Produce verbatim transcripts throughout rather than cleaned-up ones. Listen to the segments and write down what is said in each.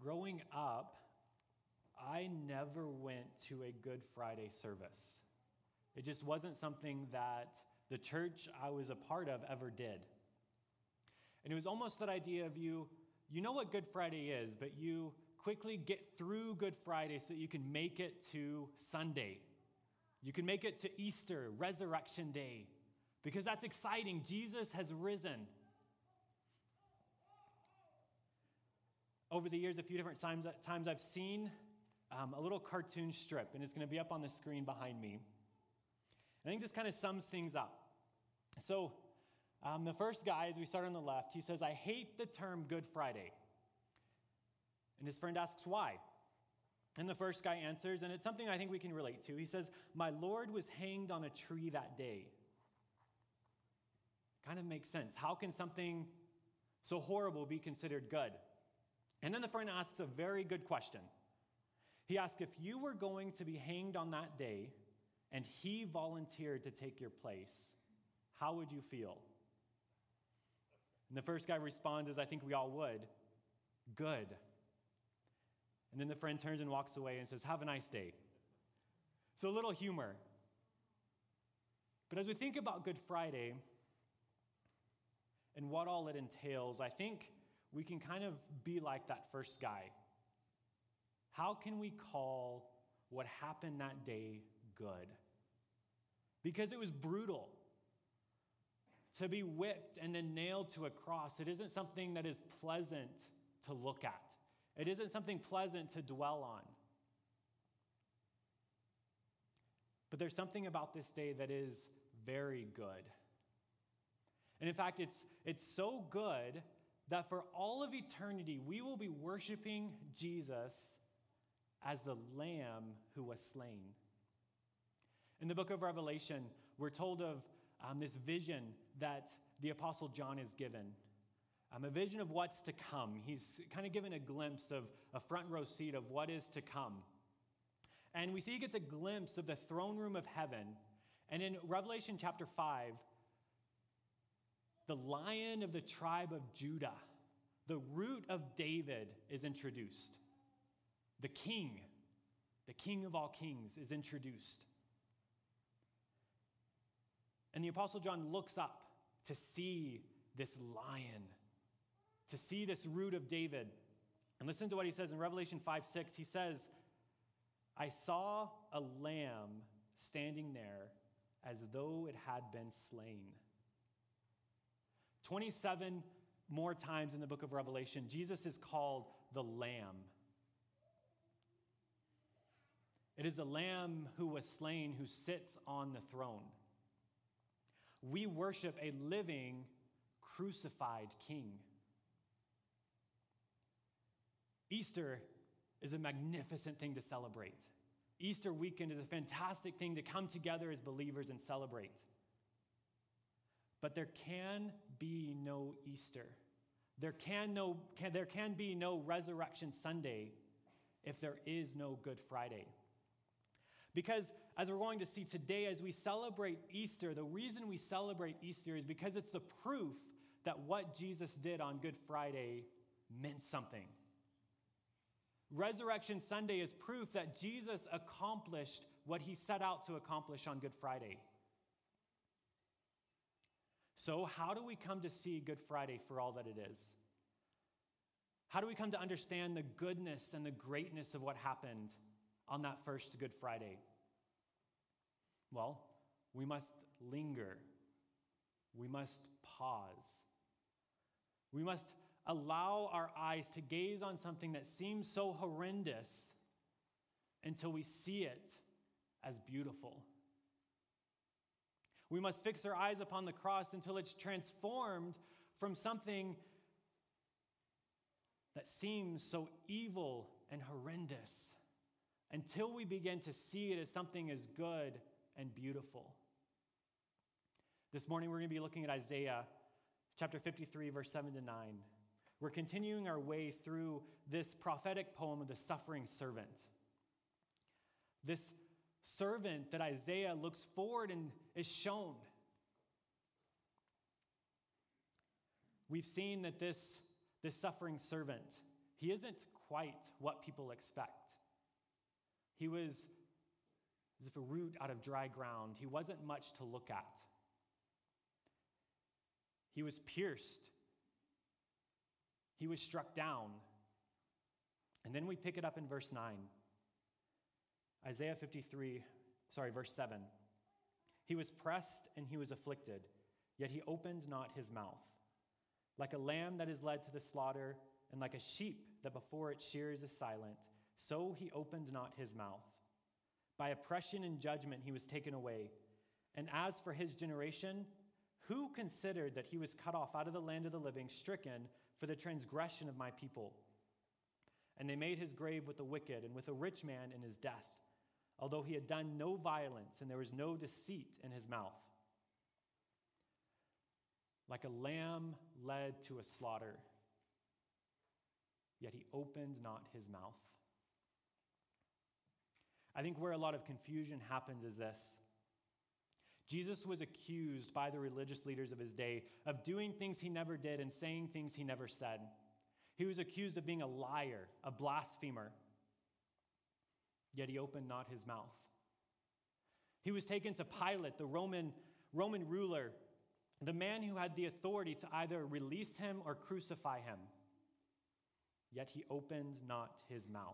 Growing up, I never went to a Good Friday service. It just wasn't something that the church I was a part of ever did. And it was almost that idea of you, you know what Good Friday is, but you quickly get through Good Friday so that you can make it to Sunday. You can make it to Easter, Resurrection Day, because that's exciting. Jesus has risen. Over the years, a few different times, times I've seen um, a little cartoon strip, and it's going to be up on the screen behind me. I think this kind of sums things up. So um, the first guy, as we start on the left, he says, "I hate the term Good Friday." And his friend asks why. And the first guy answers, and it's something I think we can relate to. He says, "My Lord was hanged on a tree that day." Kind of makes sense. How can something so horrible be considered good? And then the friend asks a very good question. He asks, if you were going to be hanged on that day and he volunteered to take your place, how would you feel? And the first guy responds, as I think we all would, good. And then the friend turns and walks away and says, have a nice day. So a little humor. But as we think about Good Friday and what all it entails, I think we can kind of be like that first guy. How can we call what happened that day good? Because it was brutal. To be whipped and then nailed to a cross, it isn't something that is pleasant to look at. It isn't something pleasant to dwell on. But there's something about this day that is very good. And in fact, it's, it's so good that for all of eternity, we will be worshiping Jesus as the Lamb who was slain. In the book of Revelation, we're told of um, this vision that the Apostle John is given. Um, a vision of what's to come. He's kind of given a glimpse of a front row seat of what is to come. And we see he gets a glimpse of the throne room of heaven. And in Revelation chapter five, the Lion of the tribe of Judah, the root of David, is introduced. The King, the King of all kings, is introduced. And the Apostle John looks up to see this lion, to see this root of David. And listen to what he says in Revelation five six. He says, "I saw a lamb standing there as though it had been slain." twenty-seven more times in the book of Revelation, Jesus is called the Lamb. It is the Lamb who was slain who sits on the throne. We worship a living, crucified King. Easter is a magnificent thing to celebrate. Easter weekend is a fantastic thing to come together as believers and celebrate. But there can be no Easter. There can, no, can, there can be no Resurrection Sunday if there is no Good Friday. Because as we're going to see today, as we celebrate Easter, the reason we celebrate Easter is because it's the proof that what Jesus did on Good Friday meant something. Resurrection Sunday is proof that Jesus accomplished what he set out to accomplish on Good Friday. So how do we come to see Good Friday for all that it is? How do we come to understand the goodness and the greatness of what happened on that first Good Friday? Well, we must linger. We must pause. We must allow our eyes to gaze on something that seems so horrendous until we see it as beautiful. We must fix our eyes upon the cross until it's transformed from something that seems so evil and horrendous, until we begin to see it as something as good and beautiful. This morning we're going to be looking at Isaiah chapter fifty-three, verse seven to nine. We're continuing our way through this prophetic poem of the suffering servant. This servant that Isaiah looks forward and is shown. We've seen that this, this suffering servant, He isn't quite what people expect. He was as if a root out of dry ground. He wasn't much to look at. He was pierced. He was struck down. And then we pick it up in verse nine. Isaiah fifty-three, sorry, verse seven. He was pressed and he was afflicted, yet he opened not his mouth. Like a lamb that is led to the slaughter, and like a sheep that before its shears is silent, so he opened not his mouth. By oppression and judgment he was taken away. And as for his generation, who considered that he was cut off out of the land of the living, stricken for the transgression of my people? And they made his grave with the wicked and with a rich man in his death, although he had done no violence and there was no deceit in his mouth. Like a lamb led to a slaughter, yet he opened not his mouth. I think where a lot of confusion happens is this. Jesus was accused by the religious leaders of his day of doing things he never did and saying things he never said. He was accused of being a liar, a blasphemer, yet he opened not his mouth. He was taken to Pilate, the Roman, Roman ruler, the man who had the authority to either release him or crucify him, yet he opened not his mouth.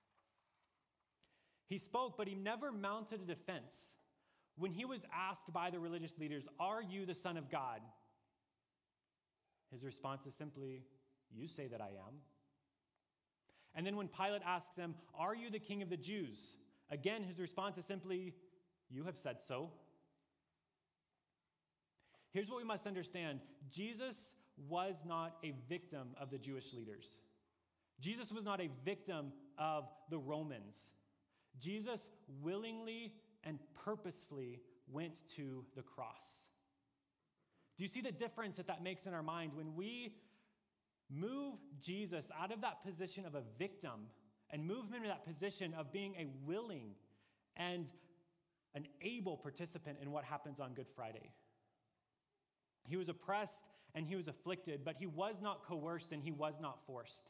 He spoke, but he never mounted a defense. When he was asked by the religious leaders, "Are you the Son of God?" his response is simply, "You say that I am." And then when Pilate asks him, "Are you the King of the Jews?" again, his response is simply, "You have said so." Here's what we must understand. Jesus was not a victim of the Jewish leaders. Jesus was not a victim of the Romans. Jesus willingly and purposefully went to the cross. Do you see the difference that that makes in our mind when we move Jesus out of that position of a victim and move him into that position of being a willing and an able participant in what happens on Good Friday? He was oppressed and he was afflicted, but he was not coerced and he was not forced.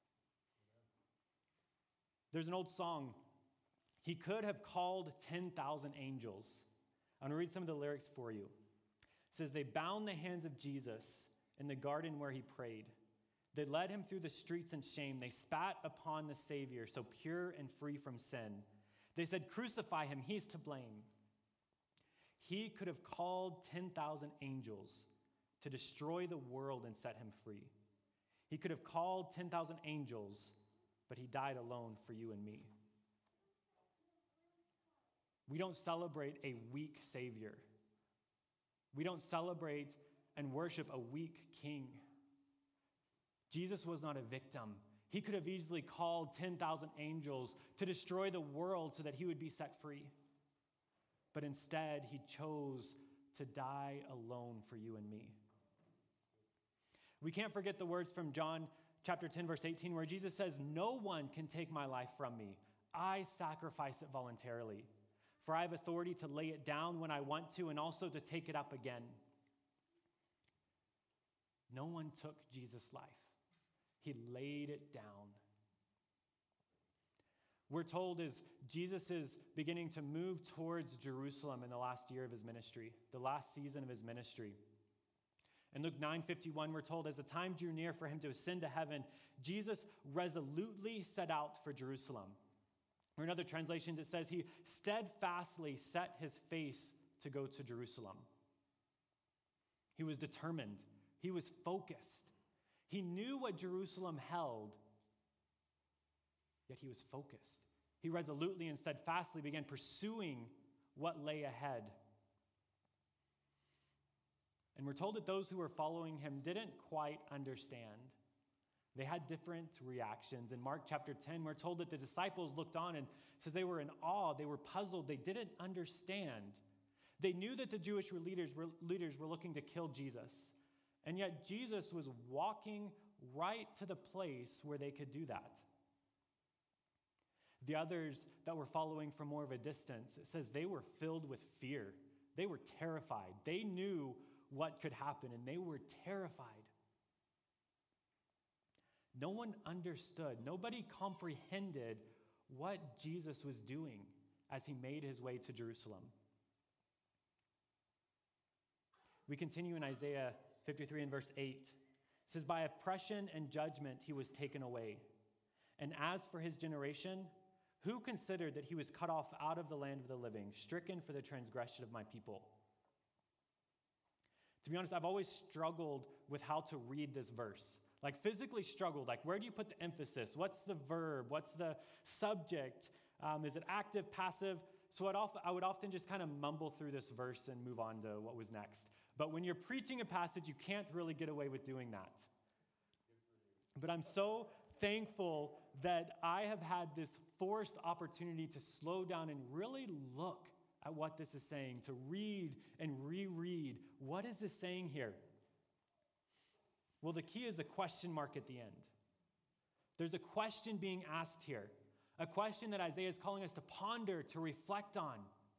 There's an old song. He could have called ten thousand angels. I'm going to read some of the lyrics for you. It says, they bound the hands of Jesus in the garden where he prayed. They led him through the streets in shame. They spat upon the Savior, so pure and free from sin. They said, crucify him, he's to blame. He could have called ten thousand angels to destroy the world and set him free. He could have called ten thousand angels, but he died alone for you and me. We don't celebrate a weak Savior. We don't celebrate and worship a weak king. Jesus was not a victim. He could have easily called ten thousand angels to destroy the world so that he would be set free. But instead, he chose to die alone for you and me. We can't forget the words from John chapter ten, verse eighteen, where Jesus says, no one can take my life from me. I sacrifice it voluntarily. For I have authority to lay it down when I want to and also to take it up again. No one took Jesus' life. He laid it down. We're told as Jesus is beginning to move towards Jerusalem in the last year of his ministry, the last season of his ministry. In Luke nine fifty-one, we're told as the time drew near for him to ascend to heaven, Jesus resolutely set out for Jerusalem. Or in other translations, it says he steadfastly set his face to go to Jerusalem. He was determined. He was focused. He knew what Jerusalem held, yet he was focused. He resolutely and steadfastly began pursuing what lay ahead. And we're told that those who were following him didn't quite understand. They had different reactions. In Mark chapter ten, we're told that the disciples looked on and says they were in awe, they were puzzled, they didn't understand. They knew that the Jewish leaders were, leaders were looking to kill Jesus. And yet Jesus was walking right to the place where they could do that. The others that were following from more of a distance, it says they were filled with fear. They were terrified. They knew what could happen, and they were terrified. No one understood. Nobody comprehended what Jesus was doing as he made his way to Jerusalem. We continue in Isaiah fifty-three and verse eight. It says, by oppression and judgment he was taken away. And as for his generation, who considered that he was cut off out of the land of the living, stricken for the transgression of my people? To be honest, I've always struggled with how to read this verse. Like physically struggled. Like where do you put the emphasis? What's the verb? What's the subject? Um, is it active, passive? So I'd oft- I would often just kind of mumble through this verse and move on to what was next. But when you're preaching a passage, you can't really get away with doing that. But I'm so thankful that I have had this forced opportunity to slow down and really look at what this is saying, to read and reread. What is this saying here? Well, the key is the question mark at the end. There's a question being asked here, a question that Isaiah is calling us to ponder, to reflect on.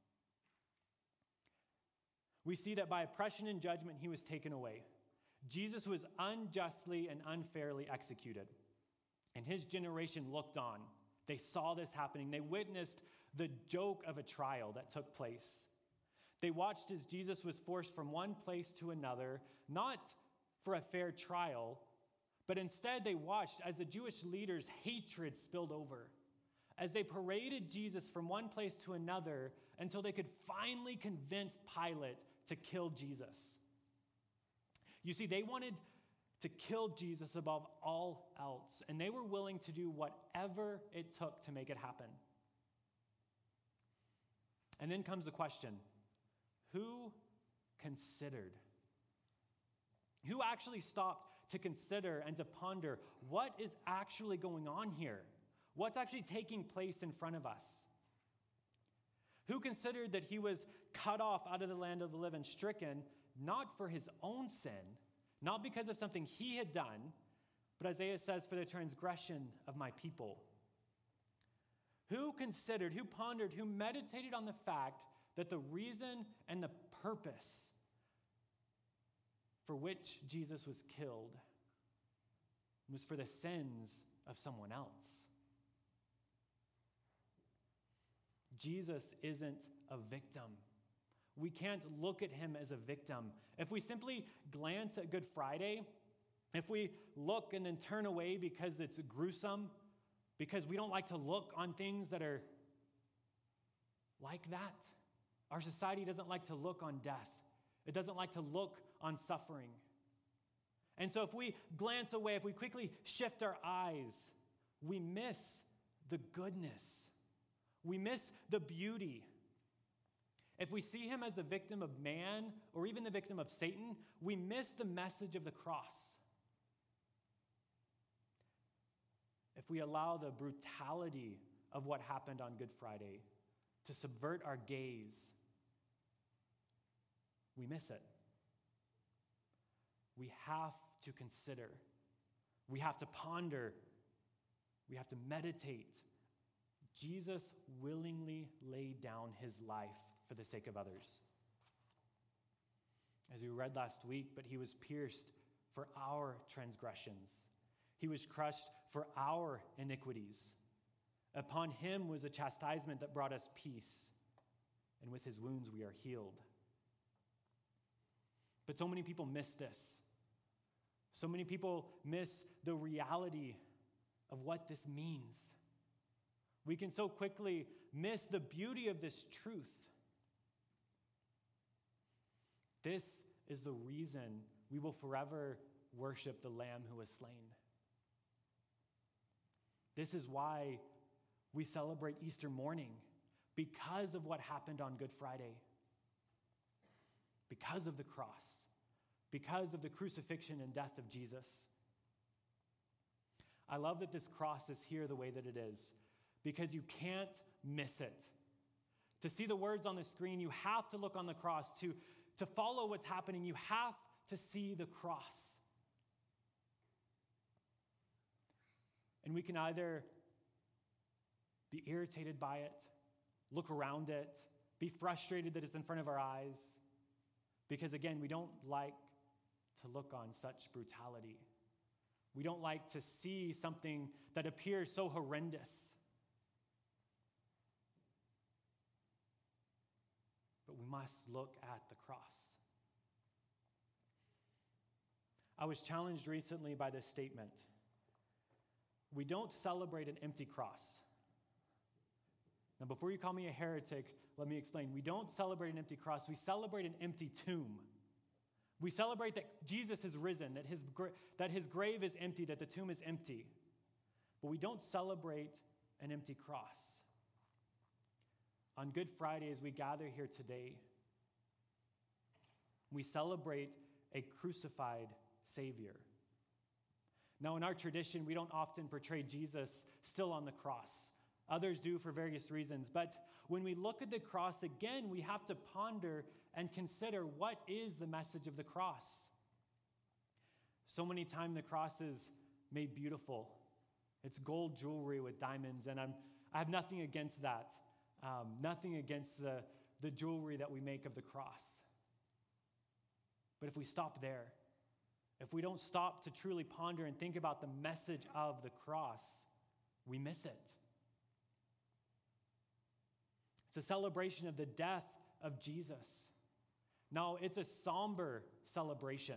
We see that by oppression and judgment, he was taken away. Jesus was unjustly and unfairly executed. And his generation looked on. They saw this happening. They witnessed the joke of a trial that took place. They watched as Jesus was forced from one place to another, not for a fair trial, but instead they watched as the Jewish leaders' hatred spilled over, as they paraded Jesus from one place to another until they could finally convince Pilate to kill Jesus. You see, they wanted to kill Jesus above all else, and they were willing to do whatever it took to make it happen. And then comes the question, who considered? Who actually stopped to consider and to ponder what is actually going on here? What's actually taking place in front of us? Who considered that he was cut off out of the land of the living, stricken, not for his own sin, not because of something he had done, but Isaiah says, for the transgression of my people. Who considered, who pondered, who meditated on the fact that the reason and the purpose for which Jesus was killed was for the sins of someone else. Jesus isn't a victim. We can't look at him as a victim. If we simply glance at Good Friday, if we look and then turn away because it's gruesome, because we don't like to look on things that are like that, our society doesn't like to look on death. It doesn't like to look on suffering. And so if we glance away, if we quickly shift our eyes, we miss the goodness. We miss the beauty. If we see him as the victim of man or even the victim of Satan, we miss the message of the cross. If we allow the brutality of what happened on Good Friday to subvert our gaze, we miss it. We have to consider. We have to ponder. We have to meditate. Jesus willingly laid down his life for the sake of others. As we read last week, but he was pierced for our transgressions. He was crushed for our iniquities. Upon him was a chastisement that brought us peace, and with his wounds we are healed. But so many people miss this. So many people miss the reality of what this means. We can so quickly miss the beauty of this truth. This is the reason we will forever worship the Lamb who was slain. This is why we celebrate Easter morning, because of what happened on Good Friday, because of the cross, because of the crucifixion and death of Jesus. I love that this cross is here the way that it is, because you can't miss it. To see the words on the screen, you have to look on the cross. To, to follow what's happening, you have to see the cross. And we can either be irritated by it, look around it, be frustrated that it's in front of our eyes, because again, we don't like to look on such brutality. We don't like to see something that appears so horrendous. But we must look at the cross. I was challenged recently by this statement. We don't celebrate an empty cross. Now, before you call me a heretic, let me explain. We don't celebrate an empty cross. We celebrate an empty tomb. We celebrate that Jesus has risen, that his, that his grave is empty, that the tomb is empty. But we don't celebrate an empty cross. On Good Friday, as we gather here today, we celebrate a crucified Savior. Now, in our tradition, we don't often portray Jesus still on the cross. Others do for various reasons. But when we look at the cross again, we have to ponder and consider, what is the message of the cross? So many times the cross is made beautiful. It's gold jewelry with diamonds, and I'm, I have nothing against that. Um, nothing against the, the jewelry that we make of the cross. But if we stop there, if we don't stop to truly ponder and think about the message of the cross, we miss it. It's a celebration of the death of Jesus. Now, it's a somber celebration.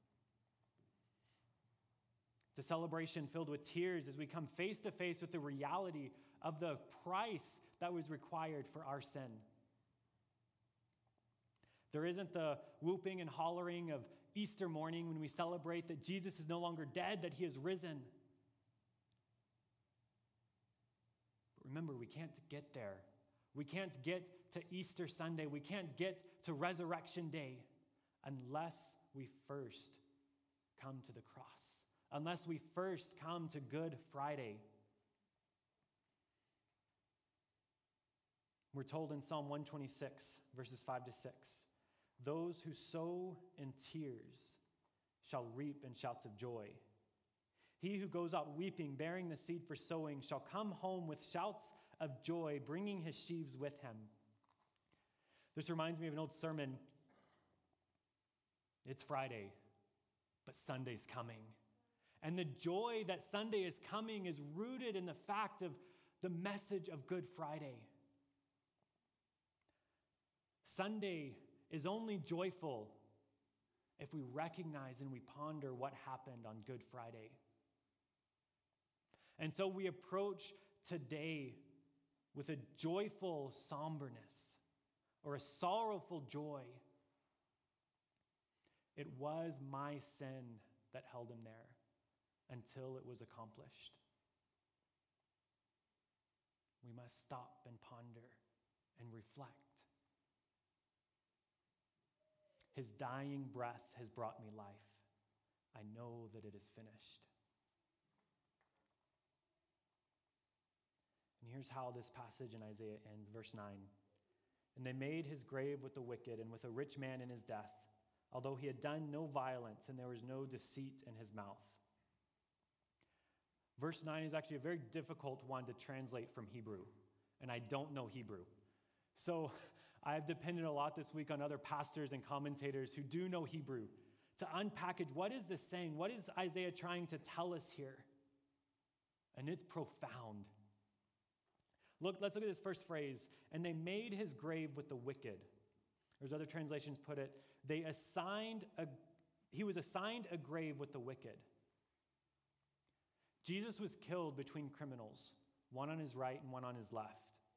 It's a celebration filled with tears as we come face to face with the reality of the price that was required for our sin. There isn't the whooping and hollering of Easter morning when we celebrate that Jesus is no longer dead, that he has risen. But remember, we can't get there. We can't get to Easter Sunday. We can't get to Resurrection Day unless we first come to the cross, unless we first come to Good Friday. We're told in Psalm one twenty-six, verses five to six, those who sow in tears shall reap in shouts of joy. He who goes out weeping, bearing the seed for sowing, shall come home with shouts of joy, bringing his sheaves with him. This reminds me of an old sermon. It's Friday, but Sunday's coming. And the joy that Sunday is coming is rooted in the fact of the message of Good Friday. Sunday is only joyful if we recognize and we ponder what happened on Good Friday. And so we approach today with a joyful somberness or a sorrowful joy. It was my sin that held him there until it was accomplished. We must stop and ponder and reflect. His dying breath has brought me life. I know that it is finished. And here's how this passage in Isaiah ends, verse nine. And they made his grave with the wicked and with a rich man in his death, although he had done no violence and there was no deceit in his mouth. Verse nine is actually a very difficult one to translate from Hebrew, and I don't know Hebrew. So I have depended a lot this week on other pastors and commentators who do know Hebrew to unpackage what is this saying? What is Isaiah trying to tell us here? And it's profound. Look, let's look at this first phrase. And they made his grave with the wicked. There's other translations put it. They assigned a, he was assigned a grave with the wicked. Jesus was killed between criminals, one on his right and one on his left.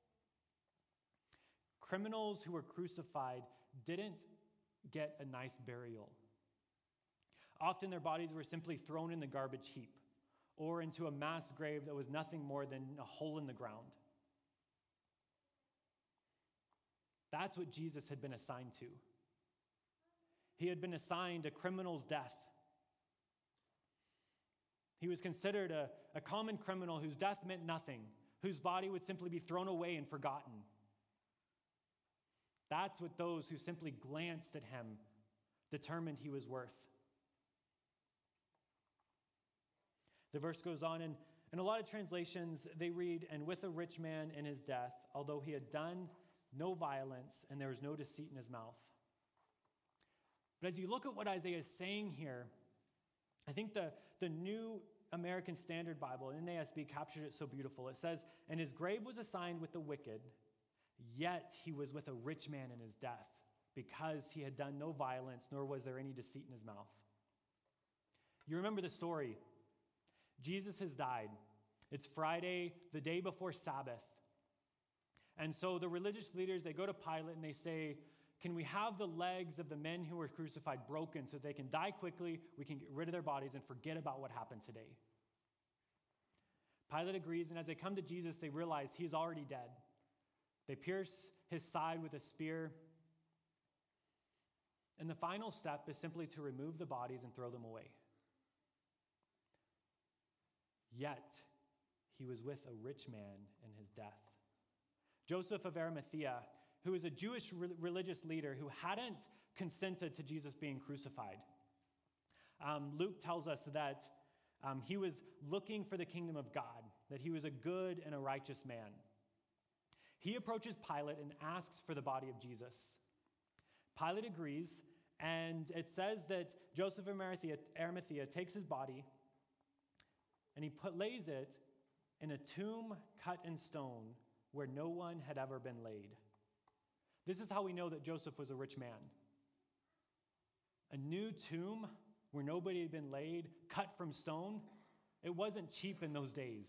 Criminals who were crucified didn't get a nice burial. Often their bodies were simply thrown in the garbage heap or into a mass grave that was nothing more than a hole in the ground. That's what Jesus had been assigned to. He had been assigned a criminal's death. He was considered a, a common criminal whose death meant nothing, whose body would simply be thrown away and forgotten. That's what those who simply glanced at him determined he was worth. The verse goes on, and in a lot of translations, they read, and with a rich man in his death, although he had done no violence and there was no deceit in his mouth. But as you look at what Isaiah is saying here, I think the, the New American Standard Bible, N A S B, captured it so beautiful. It says, "And his grave was assigned with the wicked, yet he was with a rich man in his death, because he had done no violence, nor was there any deceit in his mouth." You remember the story. Jesus has died. It's Friday, the day before Sabbath. And so the religious leaders, they go to Pilate and they say, "Can we have the legs of the men who were crucified broken so they can die quickly, we can get rid of their bodies and forget about what happened today?" Pilate agrees, and as they come to Jesus, they realize he's already dead. They pierce his side with a spear. And the final step is simply to remove the bodies and throw them away. Yet, he was with a rich man in his death. Joseph of Arimathea, who is a Jewish re- religious leader who hadn't consented to Jesus being crucified. Um, Luke tells us that um, he was looking for the kingdom of God, that he was a good and a righteous man. He approaches Pilate and asks for the body of Jesus. Pilate agrees, and it says that Joseph of Arimathea, Arimathea takes his body and he put, lays it in a tomb cut in stone where no one had ever been laid. This is how we know that Joseph was a rich man. A new tomb where nobody had been laid, cut from stone. It wasn't cheap in those days.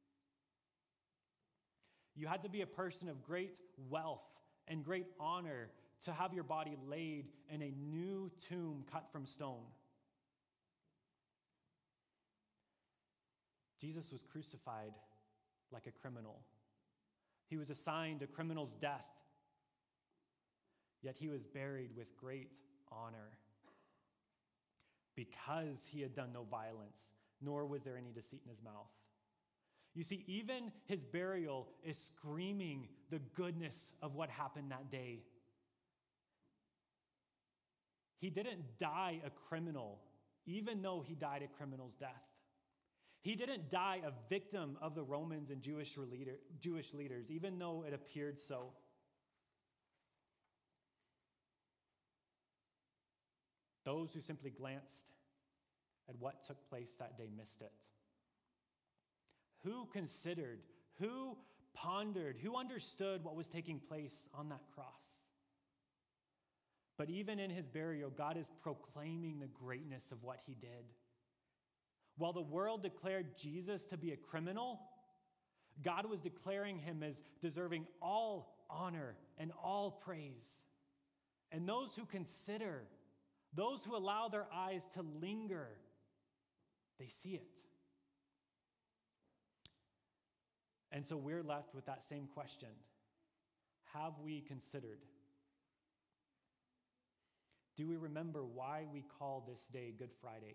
You had to be a person of great wealth and great honor to have your body laid in a new tomb cut from stone. Jesus was crucified like a criminal. He was assigned a criminal's death, yet he was buried with great honor because he had done no violence, nor was there any deceit in his mouth. You see, even his burial is screaming the goodness of what happened that day. He didn't die a criminal, even though he died a criminal's death. He didn't die a victim of the Romans and Jewish, leader, Jewish leaders, even though it appeared so. Those who simply glanced at what took place that day missed it. Who considered, who pondered, who understood what was taking place on that cross? But even in his burial, God is proclaiming the greatness of what he did. While the world declared Jesus to be a criminal, God was declaring him as deserving all honor and all praise. And those who consider, those who allow their eyes to linger, they see it. And so we're left with that same question. Have we considered? Do we remember why we call this day Good Friday?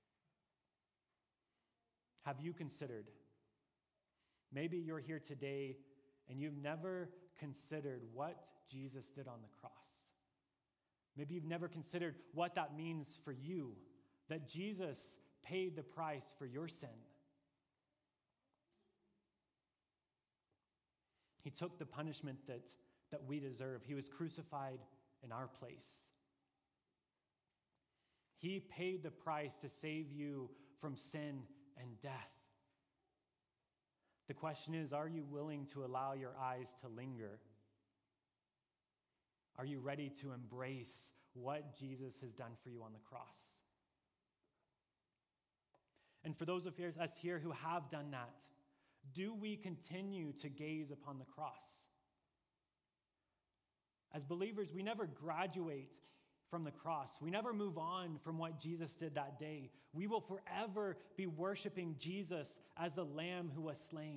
Have you considered? Maybe you're here today and you've never considered what Jesus did on the cross. Maybe you've never considered what that means for you, that Jesus paid the price for your sin. He took the punishment that, that we deserve. He was crucified in our place. He paid the price to save you from sin and death. The question is, are you willing to allow your eyes to linger? Are you ready to embrace what Jesus has done for you on the cross? And for those of us here who have done that, do we continue to gaze upon the cross? As believers, we never graduate from the cross. We never move on from what Jesus did that day. We will forever be worshiping Jesus as the Lamb who was slain.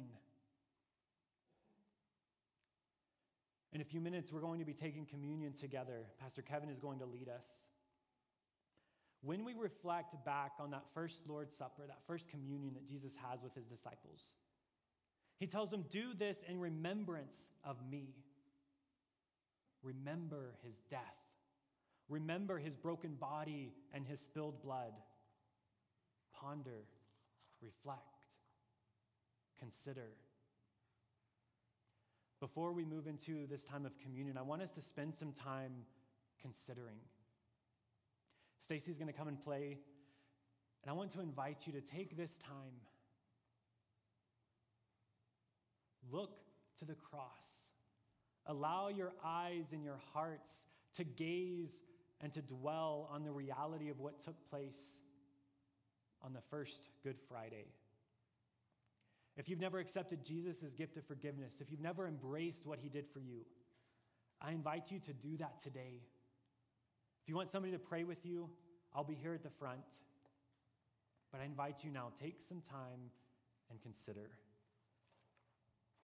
In a few minutes, we're going to be taking communion together. Pastor Kevin is going to lead us. When we reflect back on that first Lord's Supper, that first communion that Jesus has with his disciples, he tells them, "Do this in remembrance of me." Remember his death. Remember his broken body and his spilled blood. Ponder, reflect, consider. Before we move into this time of communion, I want us to spend some time considering. Stacy's going to come and play. And I want to invite you to take this time. Look to the cross. Allow your eyes and your hearts to gaze and to dwell on the reality of what took place on the first Good Friday. If you've never accepted Jesus' gift of forgiveness, if you've never embraced what he did for you, I invite you to do that today. If you want somebody to pray with you, I'll be here at the front. But I invite you now, take some time and consider.